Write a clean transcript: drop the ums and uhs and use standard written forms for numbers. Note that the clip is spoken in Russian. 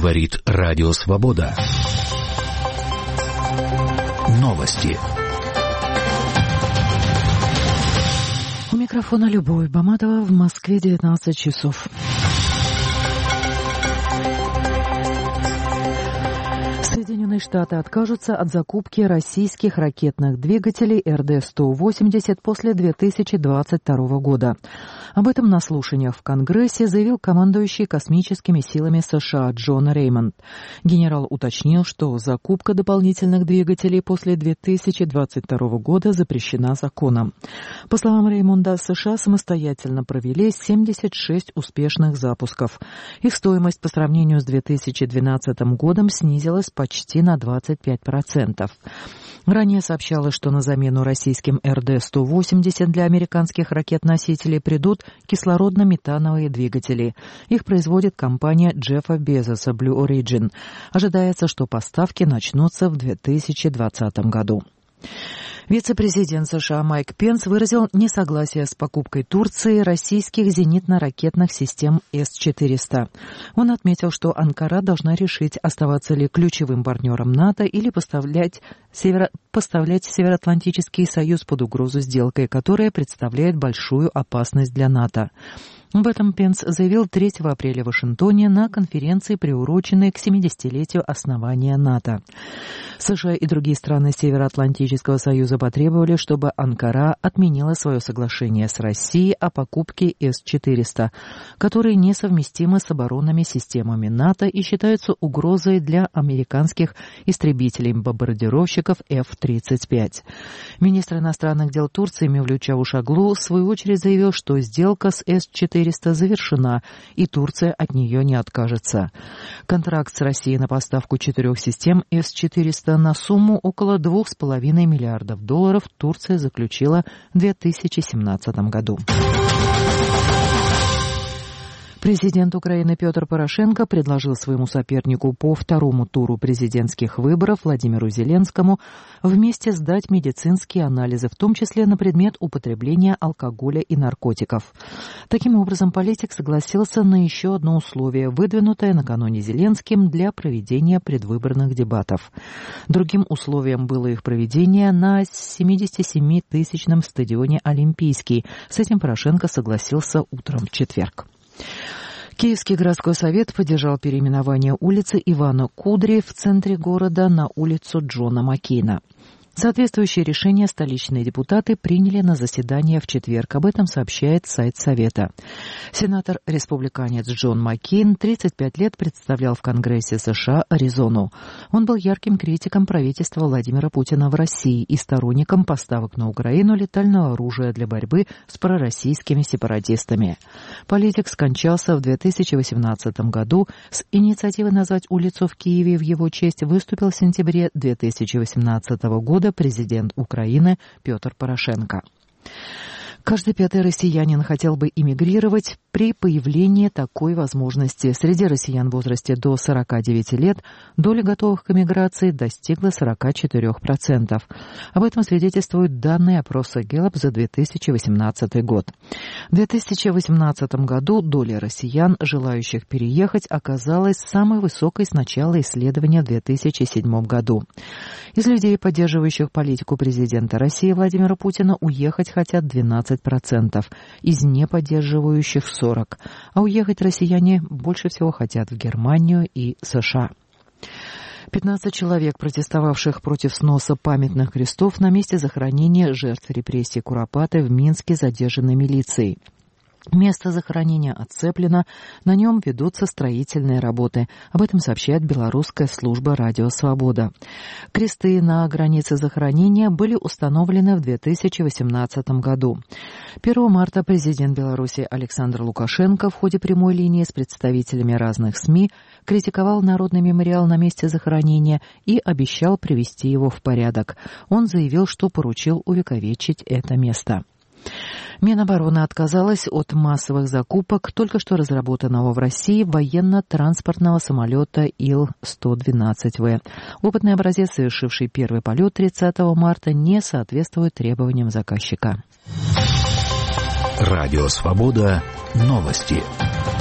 Говорит Радио Свобода. Новости. У микрофона Любовь Баматова. В Москве 19 часов. Соединенные Штаты откажутся от закупки российских ракетных двигателей РД-180 после 2022 года. Об этом на слушаниях в Конгрессе заявил командующий космическими силами США Джон Реймонд. Генерал уточнил, что закупка дополнительных двигателей после 2022 года запрещена законом. По словам Реймонда, США самостоятельно провели 76 успешных запусков. Их стоимость по сравнению с 2012 годом снизилась почти на 25%. Ранее сообщалось, что на замену российским РД-180 для американских ракет-носителей придут кислородно-метановые двигатели. Их производит компания Джеффа Безоса Blue Origin. Ожидается, что поставки начнутся в 2020 году. Вице-президент США Майк Пенс выразил несогласие с покупкой Турции российских зенитно-ракетных систем С-400. Он отметил, что Анкара должна решить, оставаться ли ключевым партнером НАТО или поставлять Североатлантический союз под угрозу сделкой, которая представляет большую опасность для НАТО. Об этом Пенс заявил 3 апреля в Вашингтоне на конференции, приуроченной к 70-летию основания НАТО. США и другие страны Североатлантического союза потребовали, чтобы Анкара отменила свое соглашение с Россией о покупке С-400, которые несовместимы с оборонными системами НАТО и считаются угрозой для американских истребителей-бомбардировщиков F-35. Министр иностранных дел Турции Мевлют Чавушоглу в свою очередь заявил, что сделка с С-400 завершена, и Турция от нее не откажется. Контракт с Россией на поставку 4 систем С-400 на сумму около $2,5 миллиардов Турция заключила в 2017 году. Президент Украины Петр Порошенко предложил своему сопернику по второму туру президентских выборов Владимиру Зеленскому вместе сдать медицинские анализы, в том числе на предмет употребления алкоголя и наркотиков. Таким образом, политик согласился на еще одно условие, выдвинутое накануне Зеленским для проведения предвыборных дебатов. Другим условием было их проведение на 77-тысячном стадионе «Олимпийский». С этим Порошенко согласился утром в четверг. Киевский городской совет поддержал переименование улицы Ивана Кудри в центре города на улицу Джона Маккейна. Соответствующее решение столичные депутаты приняли на заседании в четверг. Об этом сообщает сайт Совета. Сенатор-республиканец Джон Маккейн 35 лет представлял в Конгрессе США Аризону. Он был ярким критиком правительства Владимира Путина в России и сторонником поставок на Украину летального оружия для борьбы с пророссийскими сепаратистами. Политик скончался в 2018 году. С инициативой назвать улицу в Киеве в его честь выступил в сентябре 2018 года президент Украины Петр Порошенко. Каждый 5-й россиянин хотел бы эмигрировать при появлении такой возможности. Среди россиян в возрасте до 49 лет доля готовых к эмиграции достигла 44%. Об этом свидетельствуют данные опроса Gallup за 2018 год. В 2018 году доля россиян, желающих переехать, оказалась самой высокой с начала исследования в 2007 году. Из людей, поддерживающих политику президента России Владимира Путина, уехать хотят 12%, из неподдерживающих 40%, а уехать россияне больше всего хотят в Германию и США. 15 человек, протестовавших против сноса памятных крестов на месте захоронения жертв репрессий Куропаты в Минске, задержаны милицией. Место захоронения отцеплено, на нем ведутся строительные работы. Об этом сообщает белорусская служба «Радио Свобода». Кресты на границе захоронения были установлены в 2018 году. 1 марта президент Беларуси Александр Лукашенко в ходе прямой линии с представителями разных СМИ критиковал Народный мемориал на месте захоронения и обещал привести его в порядок. Он заявил, что поручил увековечить это место. Минобороны отказалась от массовых закупок только что разработанного в России военно-транспортного самолета Ил-112В. Опытный образец, совершивший первый полет 30 марта, не соответствует требованиям заказчика. Радио Свобода. Новости.